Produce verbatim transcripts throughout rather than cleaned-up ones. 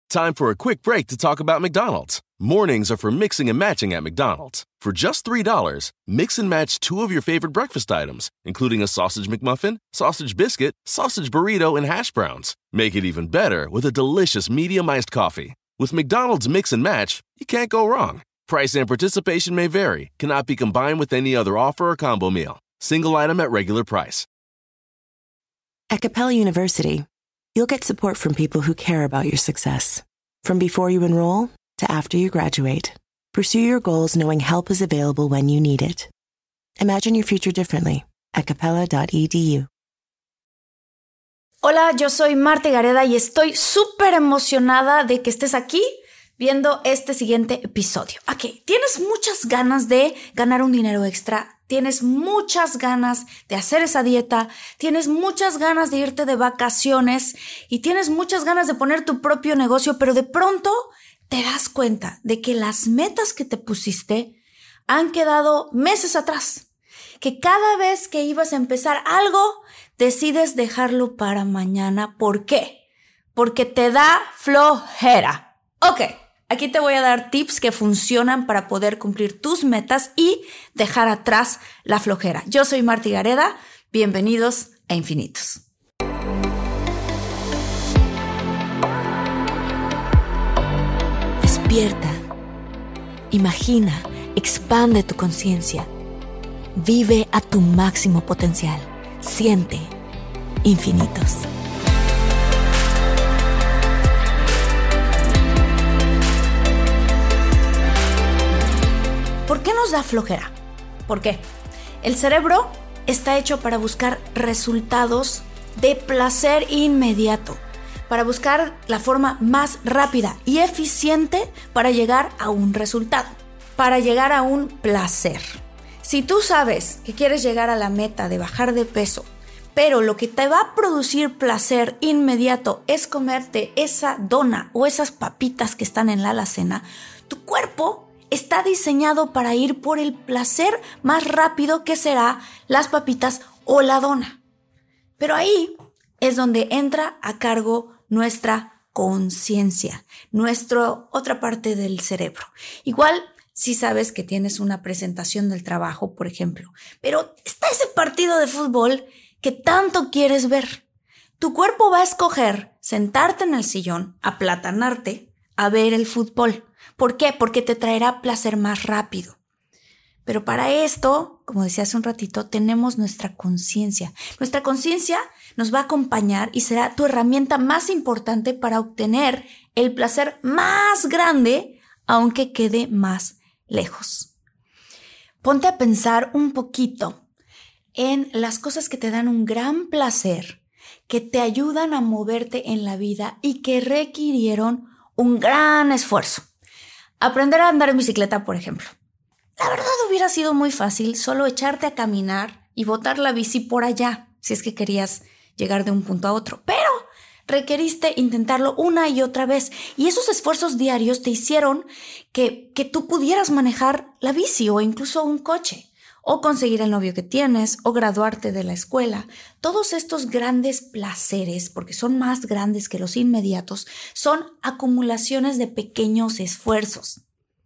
Time for a quick break to talk about McDonald's. Mornings are for mixing and matching at McDonald's. For just three dollars, mix and match two of your favorite breakfast items, including a sausage McMuffin, sausage biscuit, sausage burrito, and hash browns. Make it even better with a delicious medium-iced coffee. With McDonald's Mix and Match, you can't go wrong. Price and participation may vary. Cannot be combined with any other offer or combo meal. Single item at regular price. At Capella University, you'll get support from people who care about your success. From before you enroll to after you graduate, pursue your goals knowing help is available when you need it. Imagine your future differently at capella dot e d u. Hola, yo soy Marta Gareda y estoy súper emocionada de que estés aquí viendo este siguiente episodio. Ok, tienes muchas ganas de ganar un dinero extra, tienes muchas ganas de hacer esa dieta, tienes muchas ganas de irte de vacaciones y tienes muchas ganas de poner tu propio negocio, pero de pronto te das cuenta de que las metas que te pusiste han quedado meses atrás, que cada vez que ibas a empezar algo, decides dejarlo para mañana. ¿Por qué? Porque te da flojera. Ok. Aquí te voy a dar tips que funcionan para poder cumplir tus metas y dejar atrás la flojera. Yo soy Marta Gareda. Bienvenidos a Infinitos. Despierta. Imagina. Expande tu conciencia. Vive a tu máximo potencial. Siente. Infinitos. ¿Por qué nos da flojera? ¿Por qué? El cerebro está hecho para buscar resultados de placer inmediato, para buscar la forma más rápida y eficiente para llegar a un resultado, para llegar a un placer. Si tú sabes que quieres llegar a la meta de bajar de peso, pero lo que te va a producir placer inmediato es comerte esa dona o esas papitas que están en la alacena, tu cuerpo está diseñado para ir por el placer más rápido, que será las papitas o la dona. Pero ahí es donde entra a cargo nuestra conciencia, nuestra otra parte del cerebro. Igual si sabes que tienes una presentación del trabajo, por ejemplo, pero está ese partido de fútbol que tanto quieres ver. Tu cuerpo va a escoger sentarte en el sillón, aplatanarte, a ver el fútbol. ¿Por qué? Porque te traerá placer más rápido. Pero para esto, como decía hace un ratito, tenemos nuestra conciencia. Nuestra conciencia nos va a acompañar y será tu herramienta más importante para obtener el placer más grande, aunque quede más lejos. Ponte a pensar un poquito en las cosas que te dan un gran placer, que te ayudan a moverte en la vida y que requirieron un gran esfuerzo. Aprender a andar en bicicleta, por ejemplo. La verdad hubiera sido muy fácil solo echarte a caminar y botar la bici por allá, si es que querías llegar de un punto a otro. Pero requeriste intentarlo una y otra vez. Y esos esfuerzos diarios te hicieron que, que tú pudieras manejar la bici o incluso un coche. O conseguir el novio que tienes, o graduarte de la escuela. Todos estos grandes placeres, porque son más grandes que los inmediatos, son acumulaciones de pequeños esfuerzos.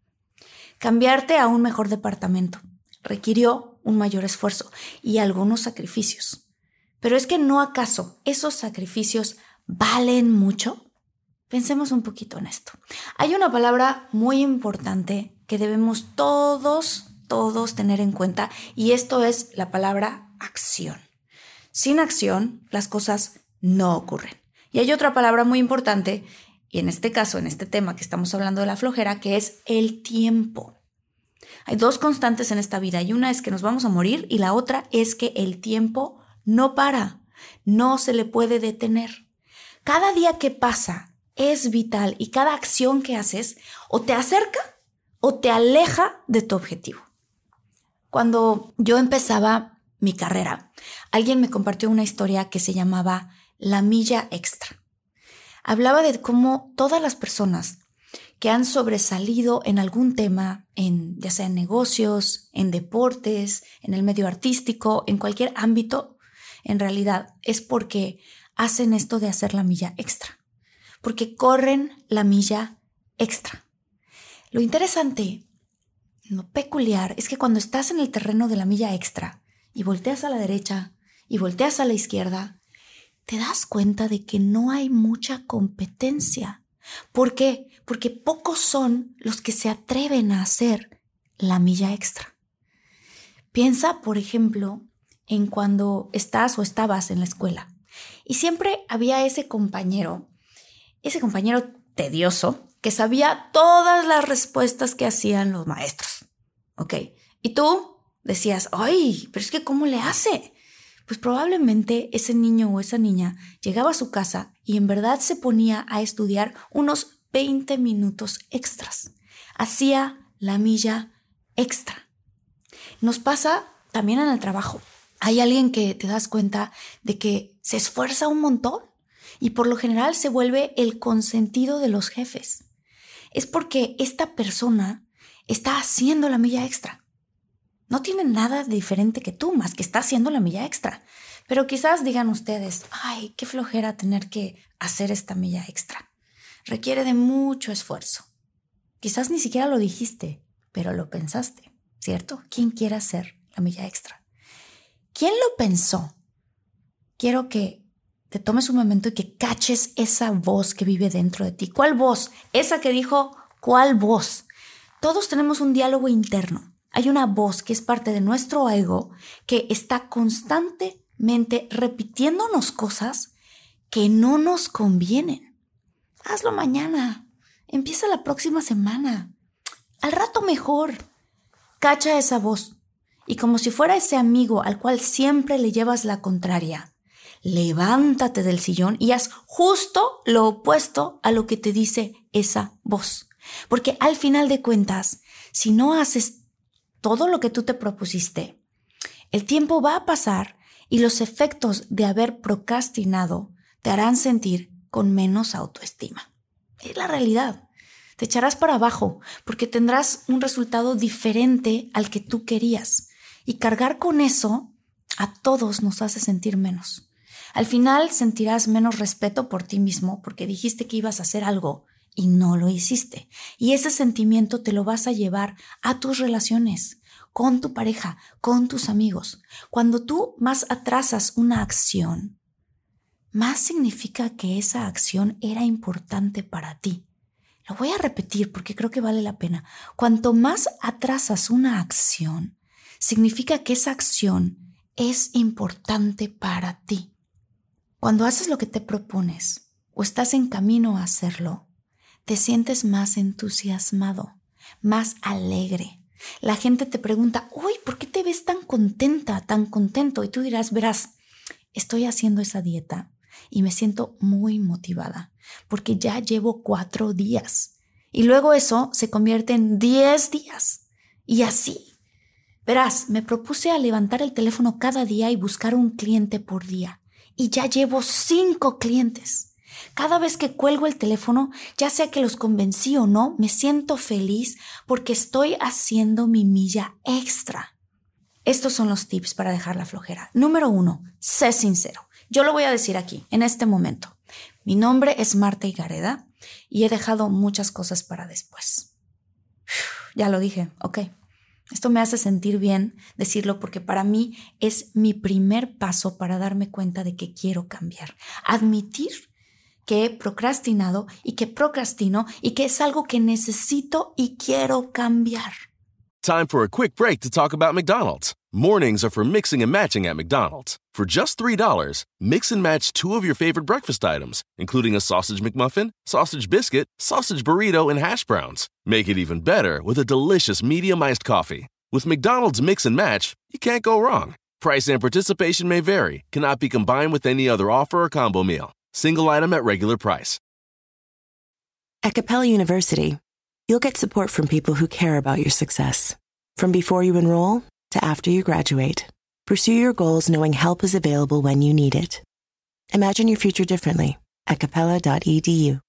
Cambiarte a un mejor departamento requirió un mayor esfuerzo y algunos sacrificios. Pero es que ¿no acaso esos sacrificios valen mucho? Pensemos un poquito en esto. Hay una palabra muy importante que debemos todos todos tener en cuenta, y esto es la palabra acción. Sin acción, las cosas no ocurren. Y hay otra palabra muy importante, y en este caso, en este tema que estamos hablando de la flojera, que es el tiempo. Hay dos constantes en esta vida, y una es que nos vamos a morir, y la otra es que el tiempo no para, no se le puede detener. Cada día que pasa es vital, y cada acción que haces o te acerca o te aleja de tu objetivo. Cuando yo empezaba mi carrera, alguien me compartió una historia que se llamaba La Milla Extra. Hablaba de cómo todas las personas que han sobresalido en algún tema, en, ya sea en negocios, en deportes, en el medio artístico, en cualquier ámbito, en realidad es porque hacen esto de hacer la milla extra. porque corren la milla extra. Lo interesante, lo peculiar, es que cuando estás en el terreno de la milla extra y volteas a la derecha y volteas a la izquierda, te das cuenta de que no hay mucha competencia. ¿Por qué? Porque pocos son los que se atreven a hacer la milla extra. Piensa, por ejemplo, en cuando estás o estabas en la escuela y siempre había ese compañero, ese compañero tedioso que sabía todas las respuestas que hacían los maestros. ¿Ok? Y tú decías, ¡ay! Pero es que ¿cómo le hace? Pues probablemente ese niño o esa niña llegaba a su casa y en verdad se ponía a estudiar unos veinte minutos extras. Hacía la milla extra. Nos pasa también en el trabajo. Hay alguien que te das cuenta de que se esfuerza un montón y por lo general se vuelve el consentido de los jefes. Es porque esta persona está haciendo la milla extra. No tiene nada de diferente que tú, más que está haciendo la milla extra. Pero quizás digan ustedes, ay, qué flojera tener que hacer esta milla extra. Requiere de mucho esfuerzo. Quizás ni siquiera lo dijiste, pero lo pensaste, ¿cierto? ¿Quién quiere hacer la milla extra? ¿Quién lo pensó? Quiero que te tomes un momento y que caches esa voz que vive dentro de ti. ¿Cuál voz? Esa que dijo, ¿cuál voz? Todos tenemos un diálogo interno. Hay una voz que es parte de nuestro ego que está constantemente repitiéndonos cosas que no nos convienen. Hazlo mañana. Empieza la próxima semana. Al rato mejor. Cacha esa voz. Y como si fuera ese amigo al cual siempre le llevas la contraria, levántate del sillón y haz justo lo opuesto a lo que te dice esa voz. Porque al final de cuentas, si no haces todo lo que tú te propusiste, el tiempo va a pasar y los efectos de haber procrastinado te harán sentir con menos autoestima. Es la realidad. Te echarás para abajo porque tendrás un resultado diferente al que tú querías. Y cargar con eso a todos nos hace sentir menos. Al final sentirás menos respeto por ti mismo porque dijiste que ibas a hacer algo y no lo hiciste. Y ese sentimiento te lo vas a llevar a tus relaciones, con tu pareja, con tus amigos. Cuando tú más atrasas una acción, más significa que esa acción era importante para ti. Lo voy a repetir porque creo que vale la pena. Cuanto más atrasas una acción, significa que esa acción es importante para ti. Cuando haces lo que te propones o estás en camino a hacerlo, te sientes más entusiasmado, más alegre. La gente te pregunta, uy, ¿por qué te ves tan contenta, tan contento? Y tú dirás, verás, estoy haciendo esa dieta y me siento muy motivada porque ya llevo cuatro días. Y luego eso se convierte en diez días. Y así. Verás, me propuse a levantar el teléfono cada día y buscar un cliente por día. Y ya llevo cinco clientes. Cada vez que cuelgo el teléfono, ya sea que los convencí o no, me siento feliz porque estoy haciendo mi milla extra. Estos son los tips para dejar la flojera. Número uno, sé sincero. Yo lo voy a decir aquí, en este momento. Mi nombre es Marta Higareda y he dejado muchas cosas para después. Uf, ya lo dije, ok. Esto me hace sentir bien decirlo porque para mí es mi primer paso para darme cuenta de que quiero cambiar. Admitir que he procrastinado y que procrastino y que es algo que necesito y quiero cambiar. Time for a quick break to talk about McDonald's. Mornings are for mixing and matching at McDonald's. For just three dollars, mix and match two of your favorite breakfast items, including a sausage McMuffin, sausage biscuit, sausage burrito, and hash browns. Make it even better with a delicious medium-iced coffee. With McDonald's Mix and Match, you can't go wrong. Price and participation may vary. Cannot be combined with any other offer or combo meal. Single item at regular price. At Capella University, you'll get support from people who care about your success. From before you enroll to after you graduate, pursue your goals knowing help is available when you need it. Imagine your future differently at capella dot e d u.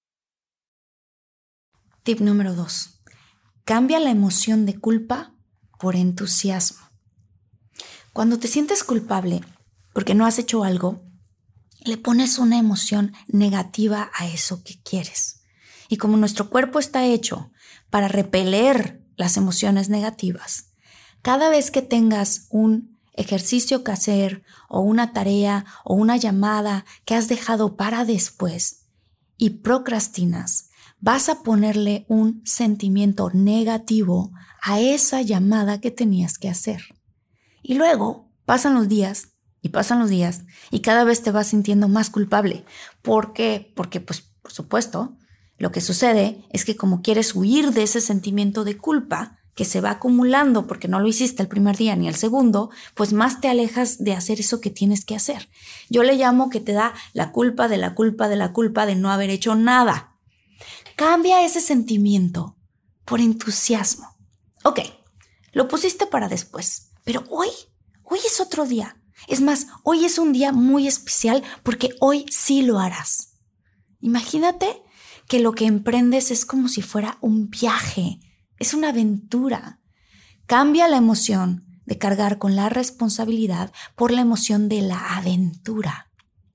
Tip número dos. Cambia la emoción de culpa por entusiasmo. Cuando te sientes culpable porque no has hecho algo, le pones una emoción negativa a eso que quieres. Y como nuestro cuerpo está hecho para repeler las emociones negativas, cada vez que tengas un ejercicio que hacer o una tarea o una llamada que has dejado para después y procrastinas, vas a ponerle un sentimiento negativo a esa llamada que tenías que hacer. Y luego pasan los días y pasan los días y cada vez te vas sintiendo más culpable. ¿Por qué? Porque, pues, por supuesto, lo que sucede es que como quieres huir de ese sentimiento de culpa que se va acumulando porque no lo hiciste el primer día ni el segundo, pues más te alejas de hacer eso que tienes que hacer. Yo le llamo que te da la culpa de la culpa de la culpa de no haber hecho nada. Cambia ese sentimiento por entusiasmo. Ok, lo pusiste para después, pero hoy, hoy es otro día. Es más, hoy es un día muy especial porque hoy sí lo harás. Imagínate que lo que emprendes es como si fuera un viaje, es una aventura. Cambia la emoción de cargar con la responsabilidad por la emoción de la aventura.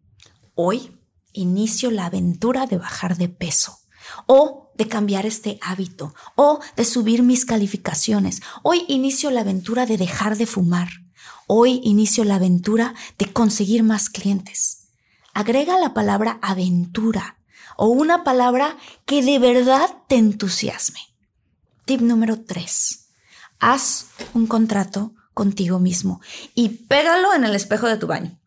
Hoy inicio la aventura de bajar de peso o de cambiar este hábito o de subir mis calificaciones. Hoy inicio la aventura de dejar de fumar. Hoy inicio la aventura de conseguir más clientes. Agrega la palabra aventura o una palabra que de verdad te entusiasme. Tip número tres. Haz un contrato contigo mismo y pégalo en el espejo de tu baño.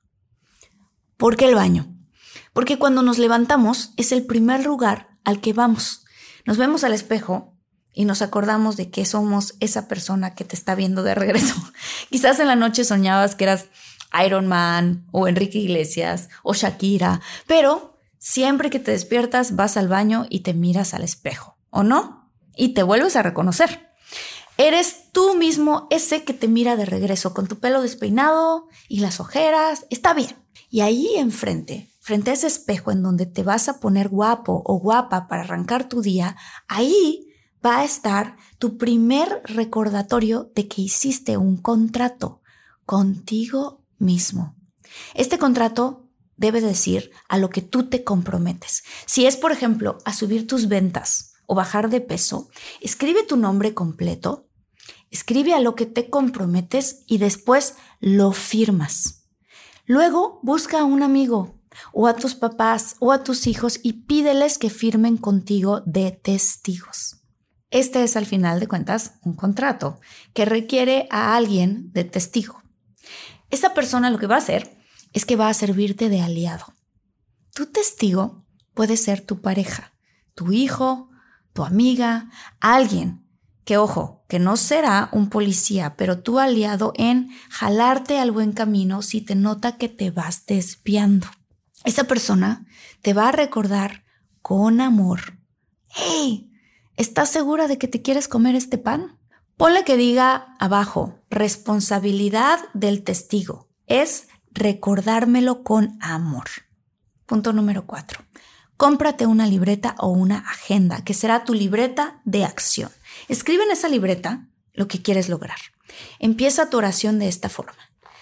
¿Por qué el baño? Porque cuando nos levantamos es el primer lugar al que vamos. Nos vemos al espejo y nos acordamos de que somos esa persona que te está viendo de regreso. Quizás en la noche soñabas que eras Iron Man o Enrique Iglesias o Shakira, pero siempre que te despiertas vas al baño y te miras al espejo, ¿o no? Y te vuelves a reconocer. Eres tú mismo ese que te mira de regreso con tu pelo despeinado y las ojeras. Está bien. Y ahí enfrente, frente a ese espejo en donde te vas a poner guapo o guapa para arrancar tu día, ahí va a estar tu primer recordatorio de que hiciste un contrato contigo mismo. Este contrato debe decir a lo que tú te comprometes. Si es, por ejemplo, a subir tus ventas o bajar de peso, escribe tu nombre completo, escribe a lo que te comprometes y después lo firmas. Luego busca a un amigo o a tus papás o a tus hijos y pídeles que firmen contigo de testigos. Este es, al final de cuentas, un contrato que requiere a alguien de testigo. Esa persona lo que va a hacer es que va a servirte de aliado. Tu testigo puede ser tu pareja, tu hijo, tu amiga, alguien que, ojo, que no será un policía, pero tu aliado en jalarte al buen camino si te nota que te vas desviando. Esa persona te va a recordar con amor: hey, ¿estás segura de que te quieres comer este pan? Ponle que diga abajo, responsabilidad del testigo. Es recordármelo con amor. Punto número cuatro. Cómprate una libreta o una agenda, que será tu libreta de acción. Escribe en esa libreta lo que quieres lograr. Empieza tu oración de esta forma.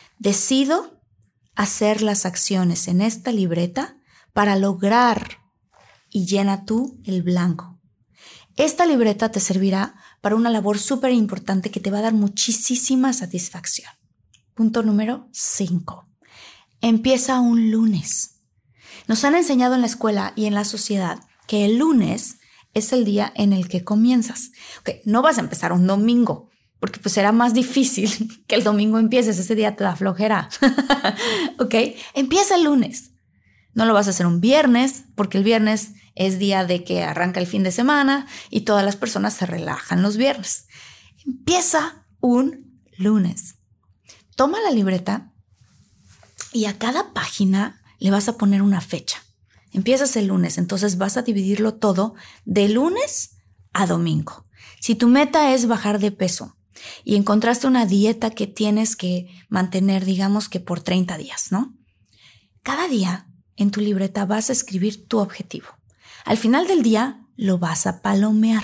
Decido hacer las acciones en esta libreta para lograr, y llena tú el blanco. Esta libreta te servirá para una labor súper importante que te va a dar muchísima satisfacción. Punto número cinco. Empieza un lunes. Nos han enseñado en la escuela y en la sociedad que el lunes es el día en el que comienzas. Okay, no vas a empezar un domingo, porque pues será más difícil que el domingo empieces. Ese día te da flojera. Ok, empieza el lunes. No lo vas a hacer un viernes, porque el viernes es día de que arranca el fin de semana y todas las personas se relajan los viernes. Empieza un lunes. Toma la libreta y a cada página le vas a poner una fecha. Empiezas el lunes, entonces vas a dividirlo todo de lunes a domingo. Si tu meta es bajar de peso y encontraste una dieta que tienes que mantener, digamos que por treinta días, ¿no? Cada día en tu libreta vas a escribir tu objetivo. Al final del día lo vas a palomear.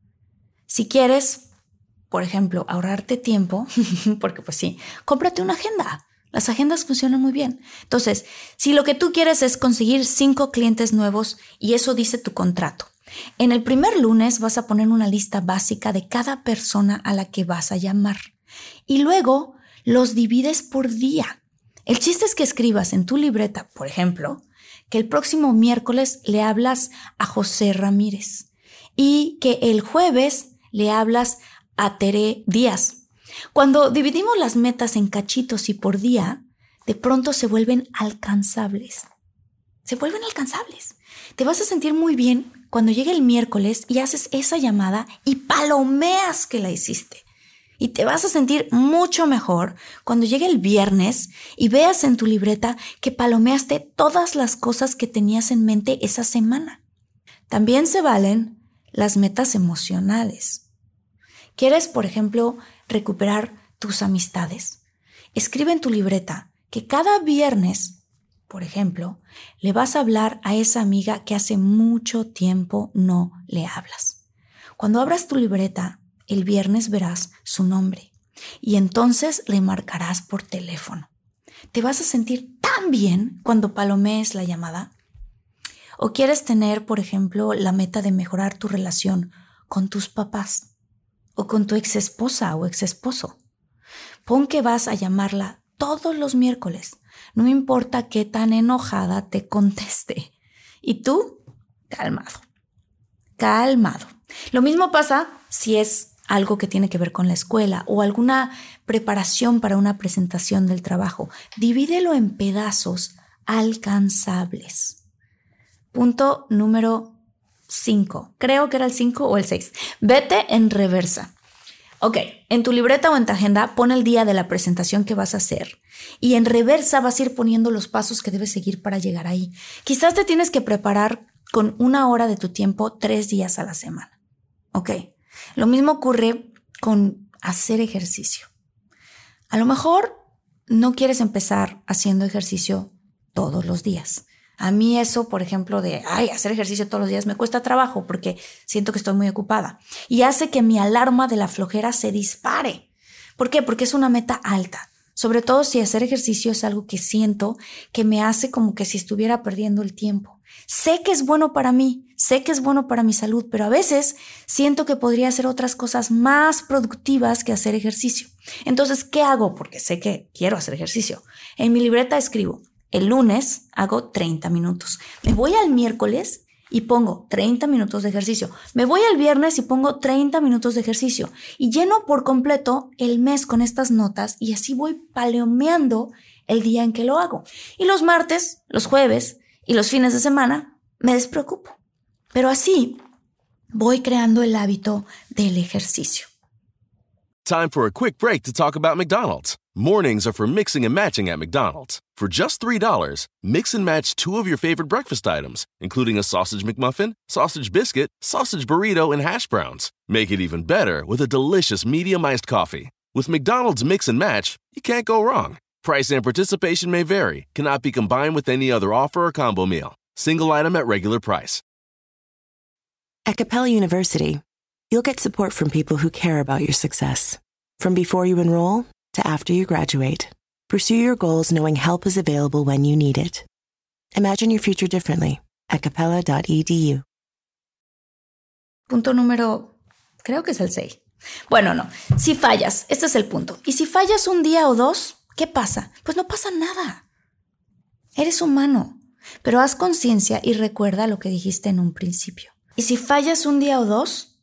Si quieres, por ejemplo, ahorrarte tiempo, porque pues sí, cómprate una agenda. Las agendas funcionan muy bien. Entonces, si lo que tú quieres es conseguir cinco clientes nuevos y eso dice tu contrato, en el primer lunes vas a poner una lista básica de cada persona a la que vas a llamar y luego los divides por día. El chiste es que escribas en tu libreta, por ejemplo, que el próximo miércoles le hablas a José Ramírez y que el jueves le hablas a Tere Díaz. Cuando dividimos las metas en cachitos y por día, de pronto se vuelven alcanzables. Se vuelven alcanzables. Te vas a sentir muy bien cuando llegue el miércoles y haces esa llamada y palomeas que la hiciste. Y te vas a sentir mucho mejor cuando llegue el viernes y veas en tu libreta que palomeaste todas las cosas que tenías en mente esa semana. También se valen las metas emocionales. ¿Quieres, por ejemplo, recuperar tus amistades? Escribe en tu libreta que cada viernes, por ejemplo, le vas a hablar a esa amiga que hace mucho tiempo no le hablas. Cuando abras tu libreta, el viernes verás su nombre y entonces le marcarás por teléfono. Te vas a sentir tan bien cuando palomees la llamada. ¿O quieres tener, por ejemplo, la meta de mejorar tu relación con tus papás o con tu exesposa o exesposo? Pon que vas a llamarla todos los miércoles, no importa qué tan enojada te conteste. Y tú, calmado, calmado. Lo mismo pasa si es algo que tiene que ver con la escuela o alguna preparación para una presentación del trabajo. Divídelo en pedazos alcanzables. Punto número cinco. Creo que era el cinco o el seis. Vete en reversa. Ok, en tu libreta o en tu agenda pon el día de la presentación que vas a hacer y en reversa vas a ir poniendo los pasos que debes seguir para llegar ahí. Quizás te tienes que preparar con una hora de tu tiempo tres días a la semana. Ok. Lo mismo ocurre con hacer ejercicio. A lo mejor no quieres empezar haciendo ejercicio todos los días. A mí eso, por ejemplo, de ay, hacer ejercicio todos los días me cuesta trabajo porque siento que estoy muy ocupada y hace que mi alarma de la flojera se dispare. ¿Por qué? Porque es una meta alta. Sobre todo si hacer ejercicio es algo que siento que me hace como que si estuviera perdiendo el tiempo. Sé que es bueno para mí, sé que es bueno para mi salud, pero a veces siento que podría hacer otras cosas más productivas que hacer ejercicio. Entonces, ¿qué hago? Porque sé que quiero hacer ejercicio. En mi libreta escribo, el lunes hago treinta minutos. Me voy al miércoles y pongo treinta minutos de ejercicio. Me voy al viernes y pongo treinta minutos de ejercicio. Y lleno por completo el mes con estas notas y así voy palomeando el día en que lo hago. Y los martes, los jueves y los fines de semana me despreocupo. Pero así voy creando el hábito del ejercicio. Time for a quick break to talk about McDonald's. Mornings are for mixing and matching at McDonald's. For just three dollars, mix and match two of your favorite breakfast items, including a sausage McMuffin, sausage biscuit, sausage burrito, and hash browns. Make it even better with a delicious medium-iced coffee. With McDonald's Mix and Match, you can't go wrong. Price and participation may vary. Cannot be combined with any other offer or combo meal. Single item at regular price. At Capella University, you'll get support from people who care about your success. From before you enroll to after you graduate, pursue your goals knowing help is available when you need it. Imagine your future differently at capella dot e d u. Punto número, creo que es el seis. Bueno, no, si fallas, este es el punto. Y si fallas un día o dos, ¿qué pasa? Pues no pasa nada. Eres humano, pero haz conciencia y recuerda lo que dijiste en un principio. Y si fallas un día o dos,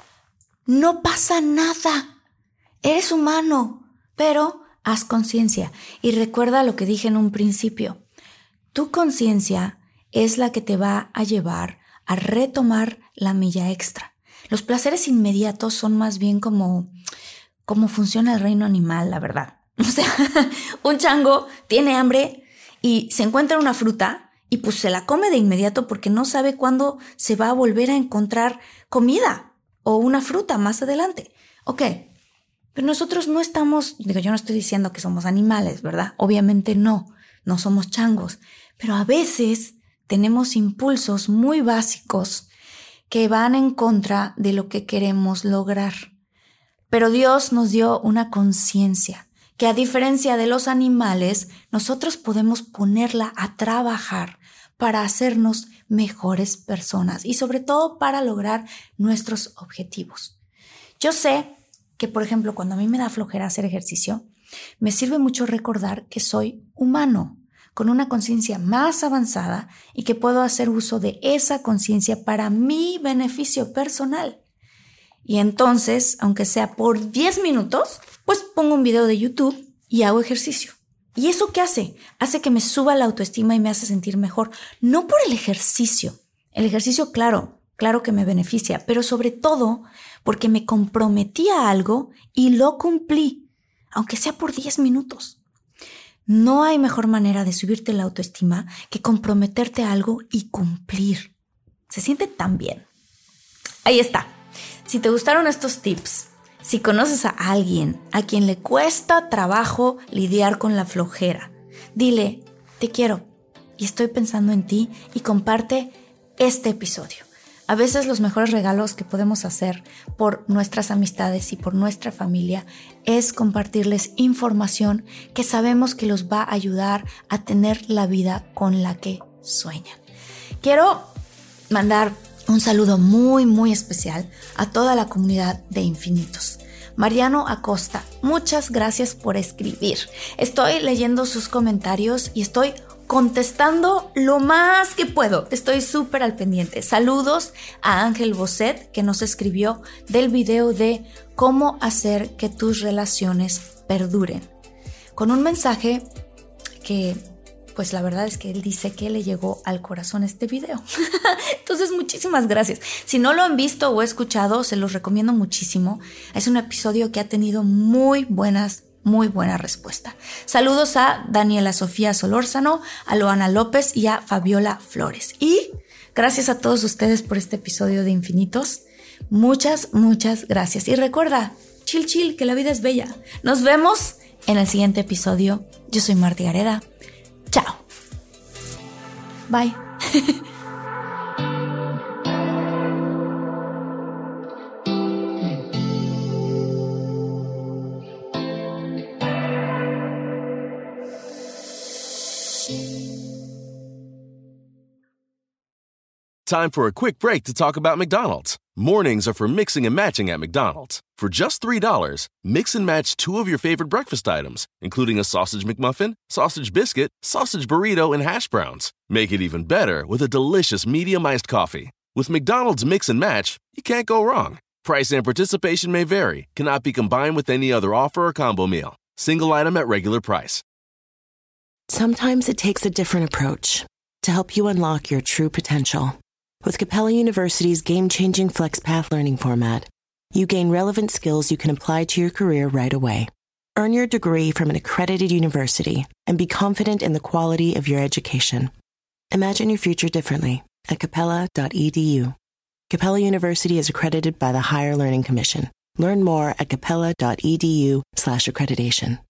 no pasa nada. Eres humano, pero haz conciencia y recuerda lo que dije en un principio. Tu conciencia es la que te va a llevar a retomar la milla extra. Los placeres inmediatos son más bien como, como funciona el reino animal, la verdad. O sea, un chango tiene hambre y se encuentra una fruta y pues se la come de inmediato porque no sabe cuándo se va a volver a encontrar comida o una fruta más adelante. Ok, pero nosotros no estamos, digo, yo no estoy diciendo que somos animales, ¿verdad? Obviamente no, no somos changos, pero a veces tenemos impulsos muy básicos que van en contra de lo que queremos lograr. Pero Dios nos dio una conciencia que a diferencia de los animales, nosotros podemos ponerla a trabajar para hacernos mejores personas y sobre todo para lograr nuestros objetivos. Yo sé que, por ejemplo, cuando a mí me da flojera hacer ejercicio, me sirve mucho recordar que soy humano, con una conciencia más avanzada y que puedo hacer uso de esa conciencia para mi beneficio personal. Y entonces, aunque sea por diez minutos, pues pongo un video de YouTube y hago ejercicio. ¿Y eso qué hace? Hace que me suba la autoestima y me hace sentir mejor. No por el ejercicio. El ejercicio, claro, claro que me beneficia, pero sobre todo porque me comprometí a algo y lo cumplí, aunque sea por diez minutos. No hay mejor manera de subirte la autoestima que comprometerte a algo y cumplir. Se siente tan bien. Ahí está. Si te gustaron estos tips, si conoces a alguien a quien le cuesta trabajo lidiar con la flojera, dile, te quiero y estoy pensando en ti y comparte este episodio. A veces los mejores regalos que podemos hacer por nuestras amistades y por nuestra familia es compartirles información que sabemos que los va a ayudar a tener la vida con la que sueñan. Quiero mandar un saludo muy, muy especial a toda la comunidad de Infinitos. Mariano Acosta, muchas gracias por escribir. Estoy leyendo sus comentarios y estoy contestando lo más que puedo. Estoy súper al pendiente. Saludos a Ángel Bosset, que nos escribió del video de cómo hacer que tus relaciones perduren, con un mensaje que, pues la verdad es que él dice que le llegó al corazón este video. Entonces, muchísimas gracias. Si no lo han visto o escuchado, se los recomiendo muchísimo. Es un episodio que ha tenido muy buenas, muy buena respuesta. Saludos a Daniela Sofía Solórzano, a Loana López y a Fabiola Flores. Y gracias a todos ustedes por este episodio de Infinitos. Muchas, muchas gracias. Y recuerda, chill, chill, que la vida es bella. Nos vemos en el siguiente episodio. Yo soy Marti Gareda. Chao. Bye. Time for a quick break to talk about McDonald's. Mornings are for mixing and matching at McDonald's. For just three dollars, mix and match two of your favorite breakfast items, including a sausage McMuffin, sausage biscuit, sausage burrito, and hash browns. Make it even better with a delicious medium-iced coffee. With McDonald's Mix and Match, you can't go wrong. Price and participation may vary. Cannot be combined with any other offer or combo meal. Single item at regular price. Sometimes it takes a different approach to help you unlock your true potential. With Capella University's game-changing FlexPath learning format, you gain relevant skills you can apply to your career right away. Earn your degree from an accredited university and be confident in the quality of your education. Imagine your future differently at capella dot e d u. Capella University is accredited by the Higher Learning Commission. Learn more at capella dot e d u slash accreditation.